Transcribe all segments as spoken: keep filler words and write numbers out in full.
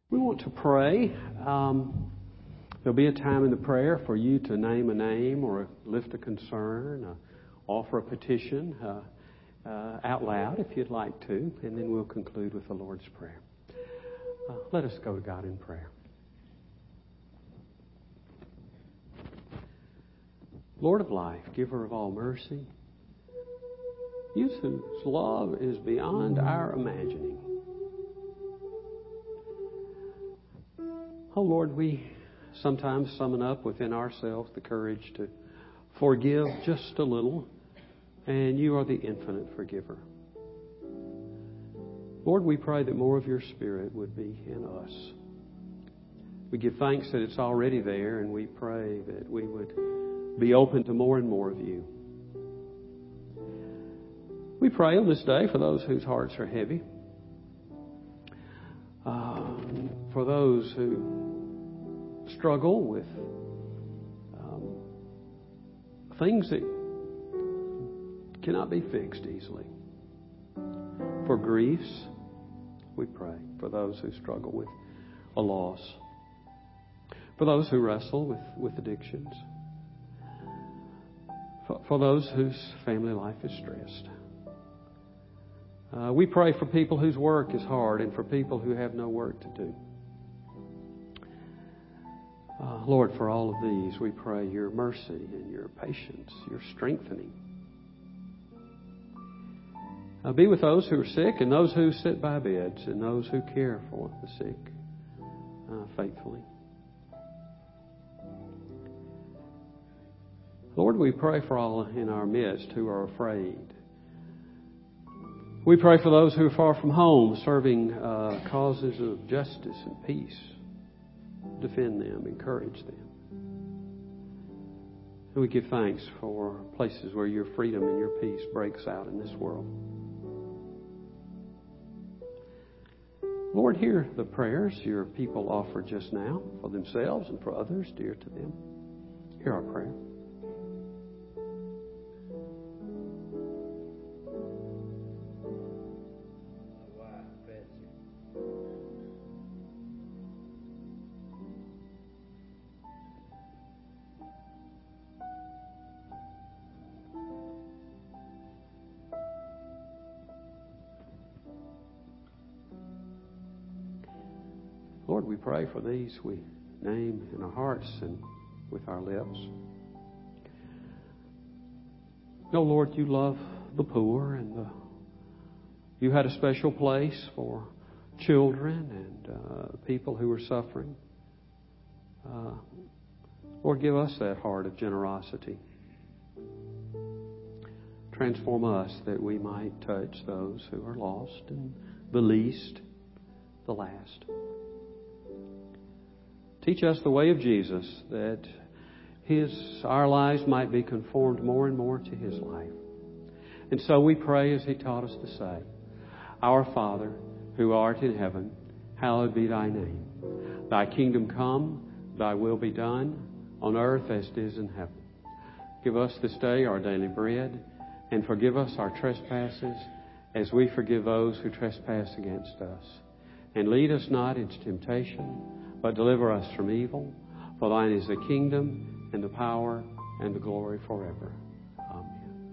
We want to pray. Um, there'll be a time in the prayer for you to name a name or lift a concern, uh, offer a petition uh, uh, out loud if you'd like to, and then we'll conclude with the Lord's Prayer. Uh, let us go to God in prayer. Lord of life, giver of all mercy, you whose love is beyond our imagining. Oh Lord, we sometimes summon up within ourselves the courage to forgive just a little, and you are the infinite forgiver. Lord, we pray that more of your Spirit would be in us. We give thanks that it's already there, and we pray that we would be open to more and more of you. We pray on this day for those whose hearts are heavy, uh, for those who struggle with um, things that cannot be fixed easily. For griefs, we pray. For those who struggle with a loss. For those who wrestle with, with addictions. For, for those whose family life is stressed. Uh, we pray for people whose work is hard and for people who have no work to do. Uh, Lord, for all of these, we pray your mercy and your patience, your strengthening. Uh, be with those who are sick and those who sit by beds and those who care for the sick uh, faithfully. Lord, we pray for all in our midst who are afraid. We pray for those who are far from home, serving uh, causes of justice and peace. Defend them, encourage them. And we give thanks for places where your freedom and your peace breaks out in this world. Lord, hear the prayers your people offered just now for themselves and for others dear to them. Hear our prayer. Lord, we pray for these we name in our hearts and with our lips. No, Lord, you love the poor and the, you had a special place for children and uh, people who are suffering. Uh, Lord, give us that heart of generosity. Transform us that we might touch those who are lost and the least, the last. Teach us the way of Jesus, that His our lives might be conformed more and more to His life. And so we pray as He taught us to say, Our Father, who art in heaven, hallowed be Thy name. Thy kingdom come, Thy will be done, on earth as it is in heaven. Give us this day our daily bread, and forgive us our trespasses, as we forgive those who trespass against us. And lead us not into temptation, but deliver us from evil. For thine is the kingdom and the power and the glory forever. Amen.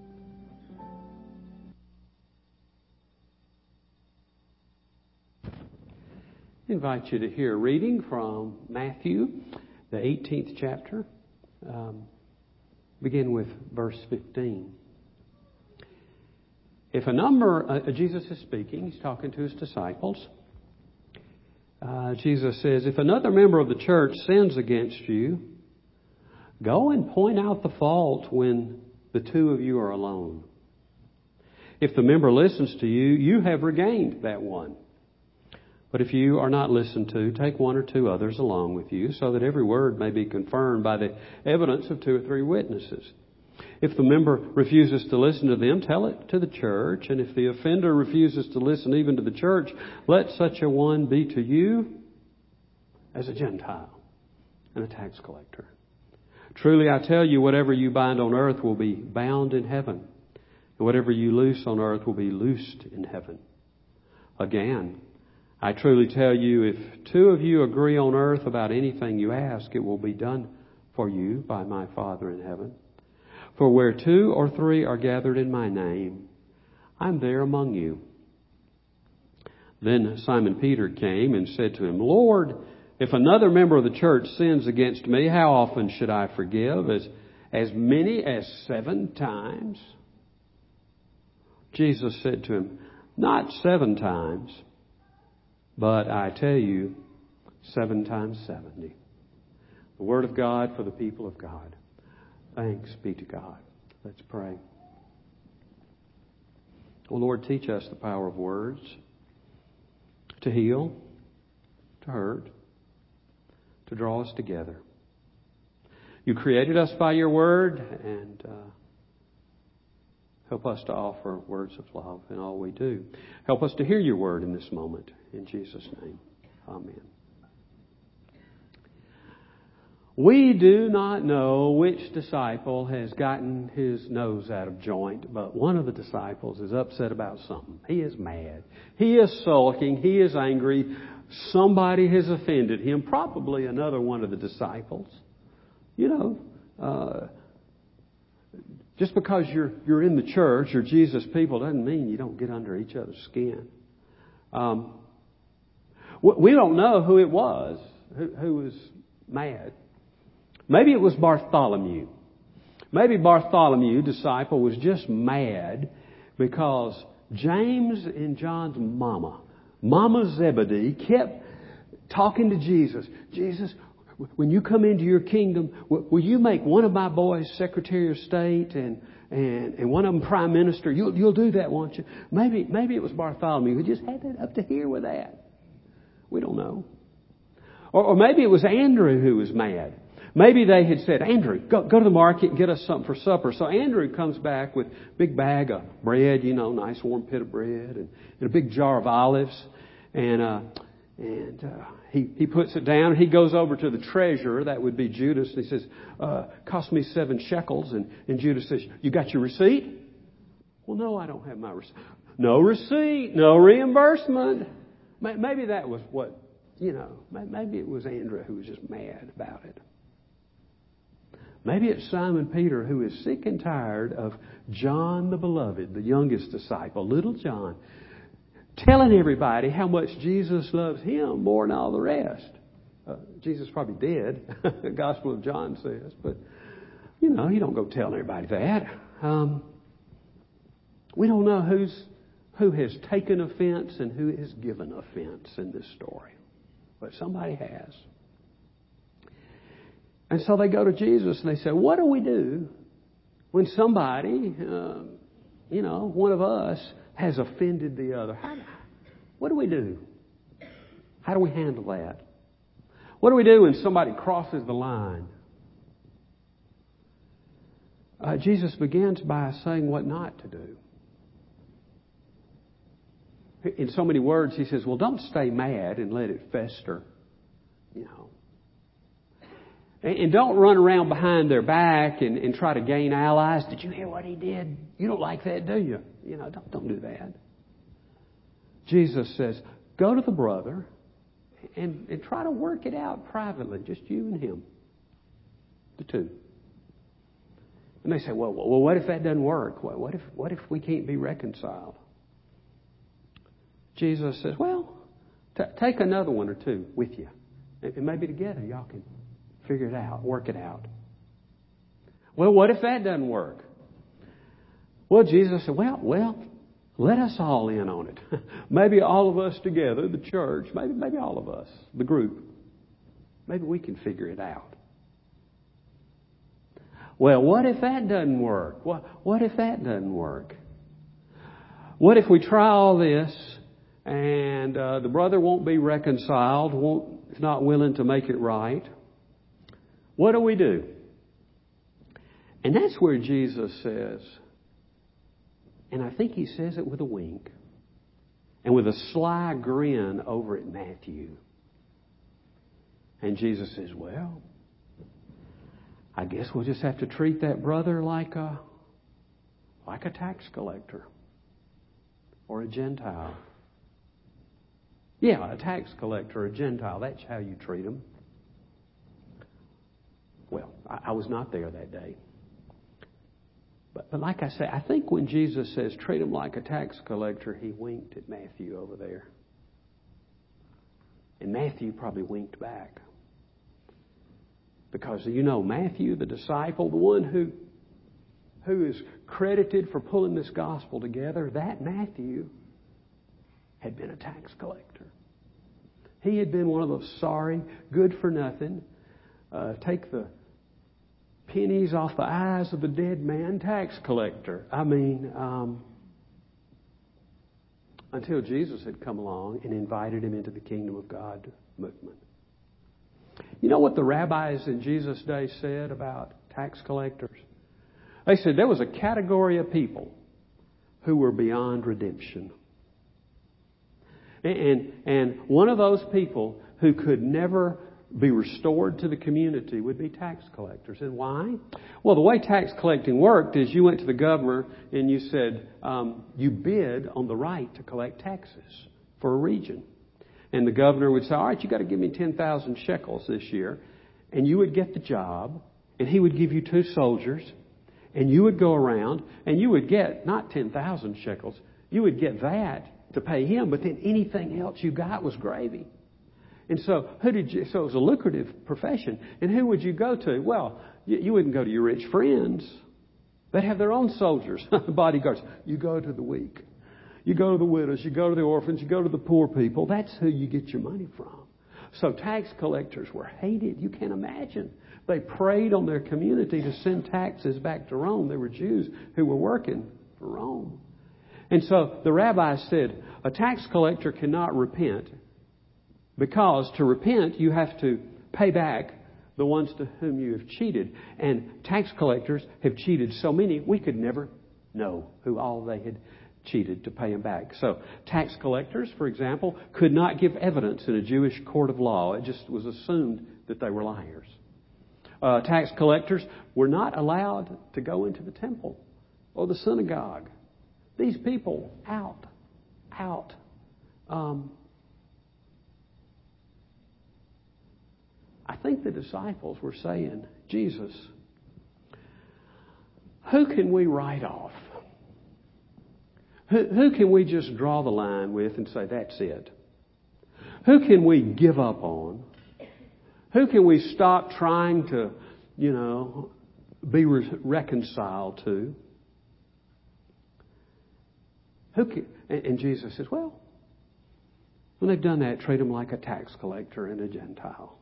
I invite you to hear a reading from Matthew, the eighteenth chapter. Um, begin with verse fifteen. If a number, uh, Jesus is speaking, he's talking to his disciples. Uh, Jesus says, if another member of the church sins against you, go and point out the fault when the two of you are alone. If the member listens to you, you have regained that one. But if you are not listened to, take one or two others along with you, so that every word may be confirmed by the evidence of two or three witnesses. If the member refuses to listen to them, tell it to the church. And if the offender refuses to listen even to the church, let such a one be to you as a Gentile and a tax collector. Truly I tell you, whatever you bind on earth will be bound in heaven, and whatever you loose on earth will be loosed in heaven. Again, I truly tell you, if two of you agree on earth about anything you ask, it will be done for you by my Father in heaven. For where two or three are gathered in my name, I'm there among you." Then Simon Peter came and said to him, "Lord, if another member of the church sins against me, how often should I forgive? As, as many as seven times?" Jesus said to him, "Not seven times, but I tell you, seven times seventy." The Word of God for the people of God. Thanks be to God. Let's pray. Oh Lord, teach us the power of words to heal, to hurt, to draw us together. You created us by your Word, and uh, help us to offer words of love in all we do. Help us to hear your Word in this moment. In Jesus' name, amen. We do not know which disciple has gotten his nose out of joint, but one of the disciples is upset about something. He is mad. He is sulking. He is angry. Somebody has offended him, probably another one of the disciples. You know, uh, just because you're you're in the church, you're Jesus people, doesn't mean you don't get under each other's skin. Um, we don't know who it was who, who was mad. Maybe it was Bartholomew. Maybe Bartholomew, disciple, was just mad because James and John's mama, Mama Zebedee, kept talking to Jesus. "Jesus, when you come into your kingdom, will you make one of my boys Secretary of State and and, and one of them Prime Minister? You'll, you'll do that, won't you?" Maybe, maybe it was Bartholomew who just had that up to here with that. We don't know. Or, or maybe it was Andrew who was mad. Maybe they had said, "Andrew, go, go to the market and get us something for supper." So Andrew comes back with a big bag of bread, you know, nice warm pit of bread, and, and a big jar of olives. And uh, and uh, he, he puts it down, and he goes over to the treasurer, that would be Judas, and he says, uh, "Cost me seven shekels." And, and Judas says, "You got your receipt?" "Well, no, I don't have my receipt." No receipt, no reimbursement. Maybe that was what, you know, maybe it was Andrew who was just mad about it. Maybe it's Simon Peter who is sick and tired of John the Beloved, the youngest disciple, little John, telling everybody how much Jesus loves him more than all the rest. Uh, Jesus is probably dead, the Gospel of John says, but, you know, you don't go telling everybody that. Um, we don't know who's who has taken offense and who has given offense in this story, but somebody has. And so they go to Jesus and they say, "What do we do when somebody, uh, you know, one of us has offended the other? How, what do we do? How do we handle that? What do we do when somebody crosses the line?" Uh, Jesus begins by saying what not to do. In so many words, he says, well, don't stay mad and let it fester, you know. And don't run around behind their back and, and try to gain allies. "Did you hear what he did? You don't like that, do you?" You know, don't, don't do that. Jesus says, go to the brother and, and try to work it out privately, just you and him, the two. And they say, well, well, what if that doesn't work? What if, what if we can't be reconciled? Jesus says, well, t- take another one or two with you. And maybe together y'all can figure it out, work it out. Well, what if that doesn't work? Well, Jesus said, well, well, let us all in on it. Maybe all of us together, the church, maybe maybe all of us, the group. Maybe we can figure it out. Well, what if that doesn't work? What, what if that doesn't work? What if we try all this and uh, the brother won't be reconciled, won't, is not willing to make it right? What do we do? And that's where Jesus says, and I think he says it with a wink and with a sly grin over at Matthew. And Jesus says, well, I guess we'll just have to treat that brother like a, like a tax collector or a Gentile. Yeah, a tax collector, a Gentile, that's how you treat them. Well, I, I was not there that day. But, but like I say, I think when Jesus says treat them like a tax collector, he winked at Matthew over there. And Matthew probably winked back. Because, you know, Matthew, the disciple, the one who, who is credited for pulling this gospel together, that Matthew had been a tax collector. He had been one of those sorry, good-for-nothing, uh, take the pennies off the eyes of the dead man tax collector. I mean, um, until Jesus had come along and invited him into the kingdom of God movement. You know what the rabbis in Jesus' day said about tax collectors? They said there was a category of people who were beyond redemption. And, and one of those people who could never be restored to the community would be tax collectors. And why? Well, the way tax collecting worked is you went to the governor and you said, um, you bid on the right to collect taxes for a region. And the governor would say, all right, you got to give me ten thousand shekels this year. And you would get the job, and he would give you two soldiers, and you would go around, and you would get not ten thousand shekels, you would get that to pay him, but then anything else you got was gravy. And so, who did you? So it was a lucrative profession. And who would you go to? Well, you, you wouldn't go to your rich friends. They'd have their own soldiers, bodyguards. You go to the weak. You go to the widows. You go to the orphans. You go to the poor people. That's who you get your money from. So tax collectors were hated. You can't imagine. They preyed on their community to send taxes back to Rome. They were Jews who were working for Rome. And so the rabbi said, a tax collector cannot repent. Because to repent, you have to pay back the ones to whom you have cheated. And tax collectors have cheated so many, we could never know who all they had cheated to pay them back. So tax collectors, for example, could not give evidence in a Jewish court of law. It just was assumed that they were liars. Uh, tax collectors were not allowed to go into the temple or the synagogue. These people out, out, um, I think the disciples were saying, Jesus, who can we write off? Who, who can we just draw the line with and say, that's it? Who can we give up on? Who can we stop trying to, you know, be re- reconciled to? Who can, and, and Jesus says, well, when they've done that, treat them like a tax collector and a Gentile.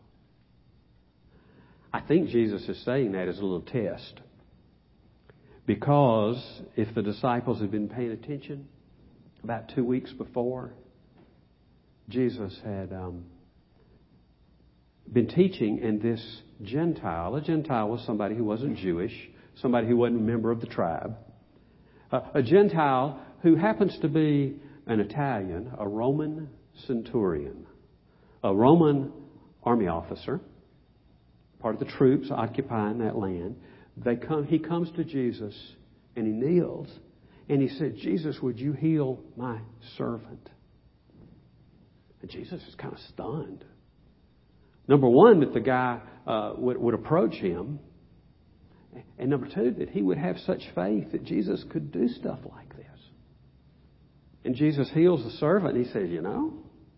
I think Jesus is saying that as a little test. Because if the disciples had been paying attention, about two weeks before, Jesus had um, been teaching, and this Gentile, a Gentile was somebody who wasn't Jewish, somebody who wasn't a member of the tribe, uh, a Gentile who happens to be an Italian, a Roman centurion, a Roman army officer, part of the troops occupying that land. They come. He comes to Jesus and he kneels and he said, Jesus, would you heal my servant? And Jesus is kind of stunned. Number one, that the guy uh, would, would approach him. And number two, that he would have such faith that Jesus could do stuff like this. And Jesus heals the servant and he says, you know,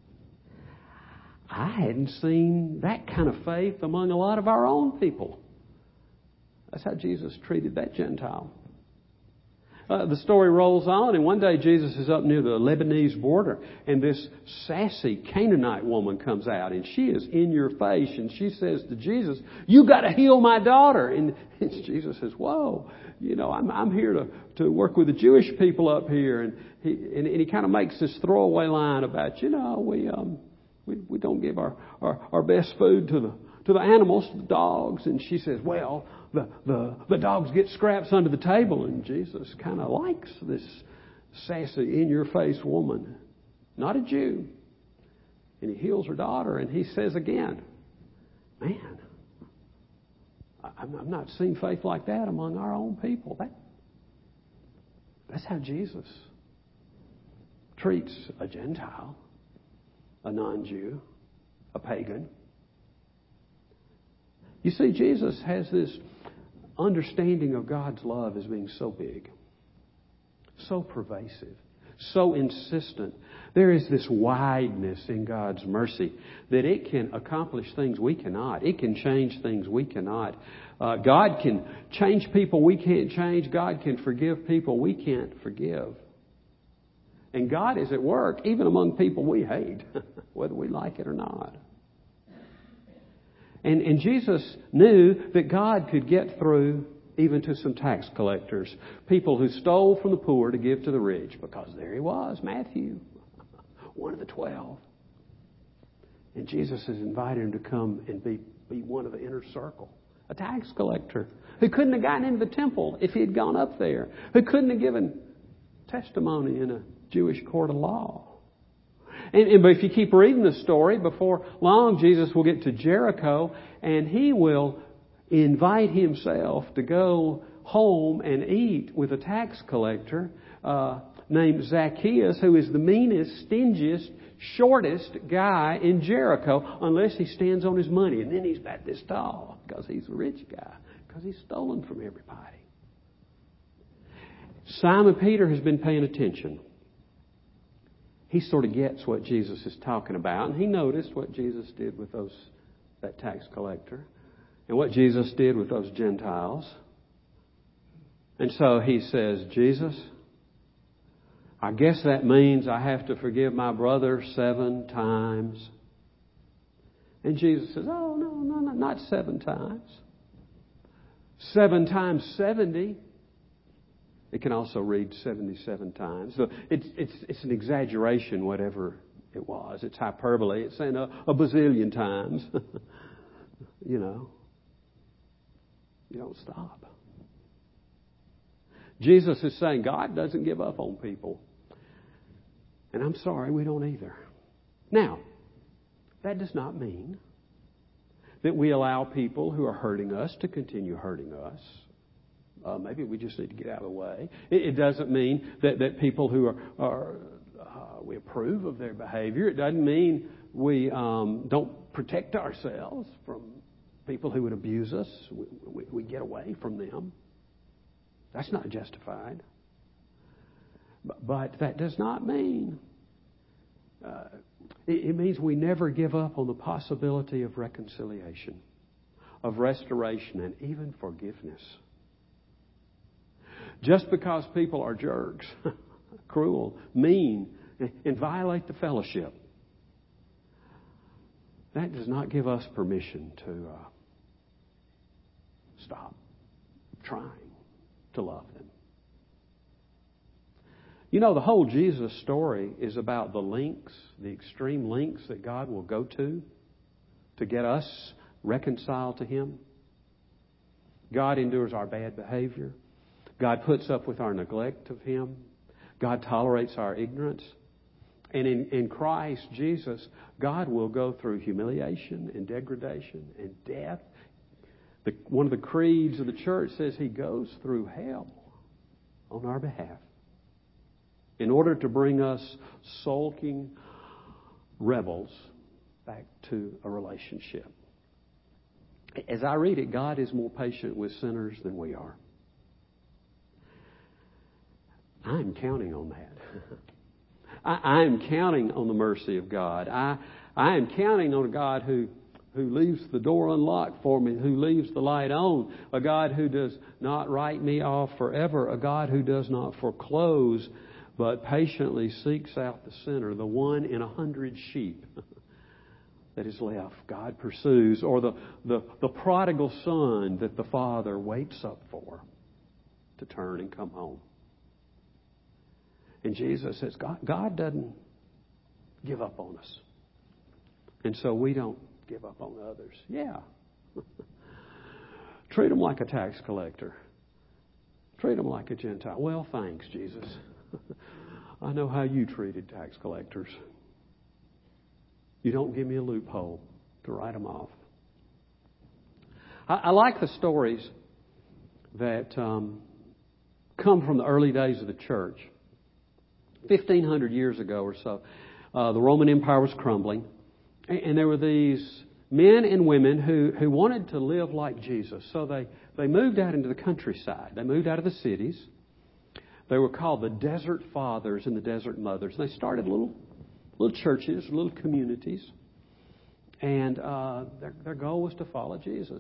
I hadn't seen that kind of faith among a lot of our own people. That's how Jesus treated that Gentile. Uh, the story rolls on, and one day Jesus is up near the Lebanese border, and this sassy Canaanite woman comes out, and she is in your face, and she says to Jesus, you got to heal my daughter. And, and Jesus says, whoa, you know, I'm, I'm here to, to work with the Jewish people up here. And he, and, and he kind of makes this throwaway line about, you know, we, um, we, we don't give our, our, our best food to the, to the animals, to the dogs. And she says, well, The, the, the dogs get scraps under the table. And Jesus kind of likes this sassy, in-your-face woman. Not a Jew. And he heals her daughter. And he says again, man, I'm not seeing faith like that among our own people. That, that's how Jesus treats a Gentile, a non-Jew, a pagan. You see, Jesus has this understanding of God's love as being so big, so pervasive, so insistent. There is this wideness in God's mercy that it can accomplish things we cannot. It can change things we cannot. Uh, God can change people we can't change. God can forgive people we can't forgive. And God is at work even among people we hate, whether we like it or not. And, and Jesus knew that God could get through even to some tax collectors, people who stole from the poor to give to the rich, because there he was, Matthew, one of the twelve. And Jesus has invited him to come and be, be one of the inner circle. A tax collector who couldn't have gotten into the temple if he had gone up there, who couldn't have given testimony in a Jewish court of law. And, and but if you keep reading the story, before long Jesus will get to Jericho and he will invite himself to go home and eat with a tax collector uh, named Zacchaeus, who is the meanest, stingiest, shortest guy in Jericho, unless he stands on his money. And then he's about this tall because he's a rich guy, because he's stolen from everybody. Simon Peter has been paying attention. He sort of gets what Jesus is talking about, and he noticed what Jesus did with those that tax collector and what Jesus did with those Gentiles. And so he says, Jesus, I guess that means I have to forgive my brother seven times. And Jesus says, oh, no, no, no, not seven times. Seven times seventy. It can also read seventy-seven times. So it's, it's, it's an exaggeration, whatever it was. It's hyperbole. It's saying a, a bazillion times. You know. You don't stop. Jesus is saying God doesn't give up on people. And I'm sorry, we don't either. Now, that does not mean that we allow people who are hurting us to continue hurting us. Uh, maybe we just need to get out of the way. It, it doesn't mean that, that people who are, are uh, we approve of their behavior. It doesn't mean we um, don't protect ourselves from people who would abuse us. We, we, we get away from them. That's not justified. But, but that does not mean, uh, it, it means we never give up on the possibility of reconciliation, of restoration, and even forgiveness. Just because people are jerks, cruel, mean, and violate the fellowship, that does not give us permission to uh, stop trying to love them. You know, the whole Jesus story is about the lengths, the extreme lengths that God will go to to get us reconciled to Him. God endures our bad behavior. God puts up with our neglect of Him. God tolerates our ignorance. And in, in Christ Jesus, God will go through humiliation and degradation and death. The, one of the creeds of the church says He goes through hell on our behalf in order to bring us sulking rebels back to a relationship. As I read it, God is more patient with sinners than we are. I'm counting on that. I, I'm counting on the mercy of God. I, I am counting on a God who, who leaves the door unlocked for me, who leaves the light on, a God who does not write me off forever, a God who does not foreclose, but patiently seeks out the sinner, the one in a hundred sheep that is left. God pursues, or the, the, the prodigal son that the father waits up for to turn and come home. And Jesus says, God, God doesn't give up on us. And so we don't give up on others. Yeah. Treat them like a tax collector. Treat them like a Gentile. Well, thanks, Jesus. I know how you treated tax collectors. You don't give me a loophole to write them off. I, I like the stories that um, come from the early days of the church. fifteen hundred years ago or so, Uh, the Roman Empire was crumbling. And, and there were these men and women who, who wanted to live like Jesus. So they, they moved out into the countryside. They moved out of the cities. They were called the Desert Fathers and the Desert Mothers. And they started little little churches, little communities. And uh, their, their goal was to follow Jesus.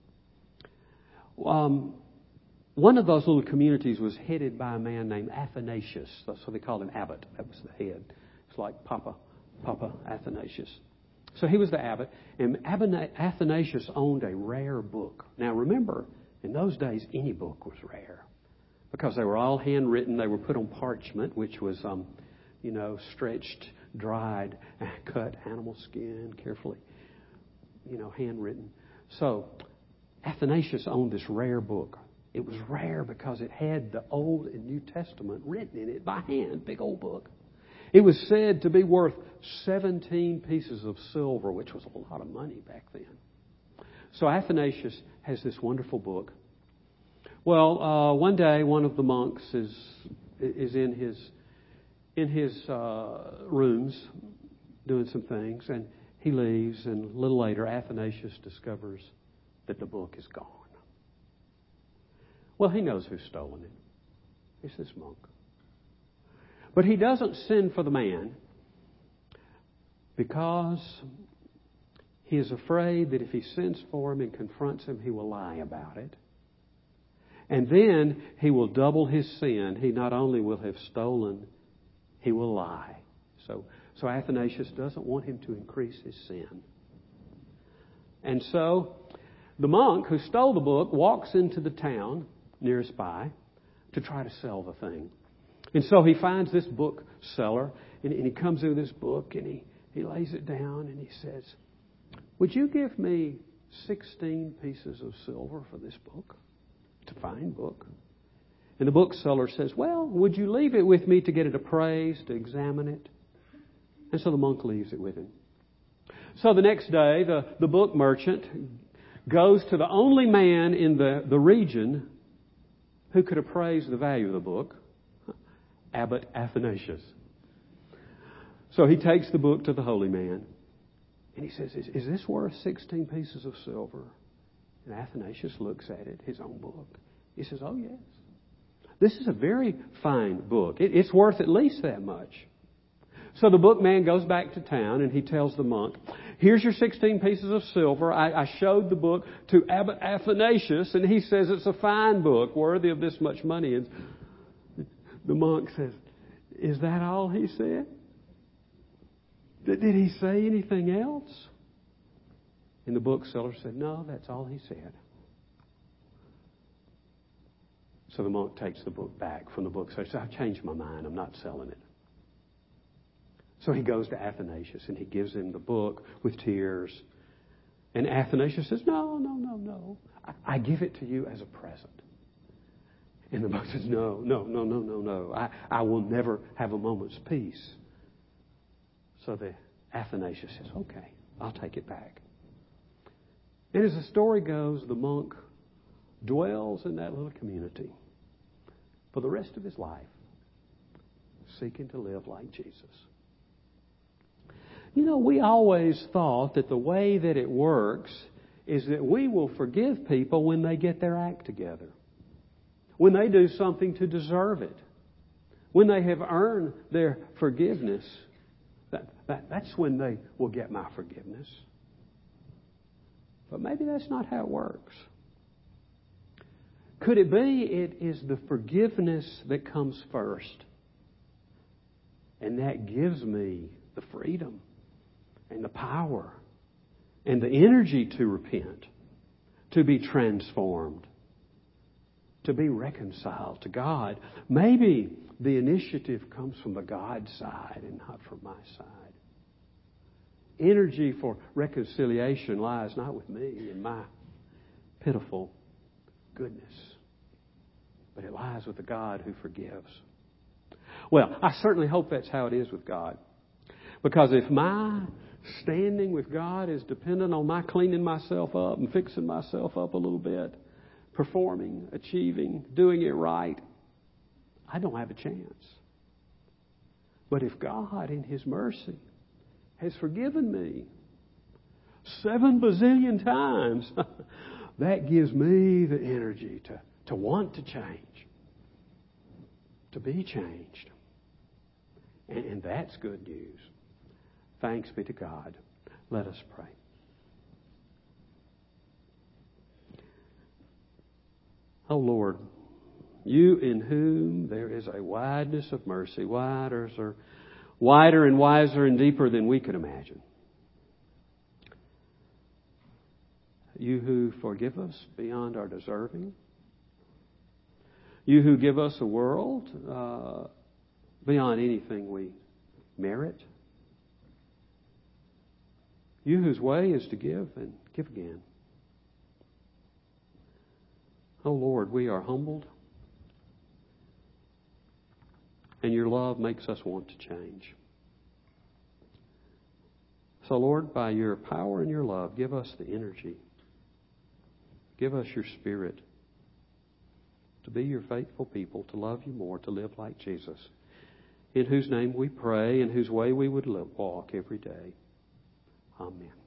Um, one of those little communities was headed by a man named Athanasius. That's what they called him, abbot. That was the head. It's like Papa, Papa Athanasius. So he was the abbot, and Athanasius owned a rare book. Now remember, in those days, any book was rare because they were all handwritten. They were put on parchment, which was, um, you know, stretched, dried, cut animal skin, carefully, you know, handwritten. So Athanasius owned this rare book. It was rare because it had the Old and New Testament written in it by hand, big old book. It was said to be worth seventeen pieces of silver, which was a lot of money back then. So Athanasius has this wonderful book. Well, uh, one day one of the monks is is in his in his uh, rooms doing some things, and he leaves. And a little later, Athanasius discovers that the book is gone. Well, he knows who's stolen it. It's this monk. But he doesn't send for the man because he is afraid that if he sends for him and confronts him, he will lie about it. And then he will double his sin. He not only will have stolen, he will lie. So, so Athanasius doesn't want him to increase his sin. And so the monk who stole the book walks into the town nearest by to try to sell the thing. And so he finds this bookseller, and, and he comes in with this book, and he, he lays it down, and he says, "Would you give me sixteen pieces of silver for this book? It's a fine book." And the bookseller says, "Well, would you leave it with me to get it appraised, to examine it?" And so the monk leaves it with him. So the next day, the, the book merchant goes to the only man in the, the region who could appraise the value of the book, Abbot Athanasius. So he takes the book to the holy man, and he says, is, is this worth sixteen pieces of silver? And Athanasius looks at it, his own book. He says, "Oh, yes. This is a very fine book. It, it's worth at least that much." So the bookman goes back to town, and he tells the monk, "Here's your sixteen pieces of silver. I, I showed the book to Abbot Athanasius, and he says it's a fine book, worthy of this much money." And the monk says, "Is that all he said? Did he say anything else?" And the bookseller said, "No, that's all he said." So the monk takes the book back from the bookseller. He says, "I've changed my mind. I'm not selling it." So he goes to Athanasius, and he gives him the book with tears. And Athanasius says, "No, no, no, no. I, I give it to you as a present." And the monk says, "No, no, no, no, no, no. I, I will never have a moment's peace." So the Athanasius says, "Okay, I'll take it back." And as the story goes, the monk dwells in that little community for the rest of his life, seeking to live like Jesus. You know, we always thought that the way that it works is that we will forgive people when they get their act together, when they do something to deserve it, when they have earned their forgiveness. That, that, that's when they will get my forgiveness. But maybe that's not how it works. Could it be it is the forgiveness that comes first, and that gives me the freedom and the power and the energy to repent, to be transformed, to be reconciled to God? Maybe the initiative comes from the God side and not from my side. Energy for reconciliation lies not with me and my pitiful goodness, but it lies with the God who forgives. Well, I certainly hope that's how it is with God. Because if my standing with God is dependent on my cleaning myself up and fixing myself up a little bit, performing, achieving, doing it right, I don't have a chance. But if God, in His mercy, has forgiven me seven bazillion times, that gives me the energy to, to want to change, to be changed. And, and that's good news. Thanks be to God. Let us pray. Oh Lord, You in whom there is a wideness of mercy, wider, or wider and wiser and deeper than we could imagine. You who forgive us beyond our deserving. You who give us a world uh, beyond anything we merit. You whose way is to give and give again. Oh Lord, we are humbled. And Your love makes us want to change. So Lord, by Your power and Your love, give us the energy. Give us Your Spirit to be Your faithful people, to love You more, to live like Jesus, in whose name we pray, in whose way we would live, walk every day. Amen.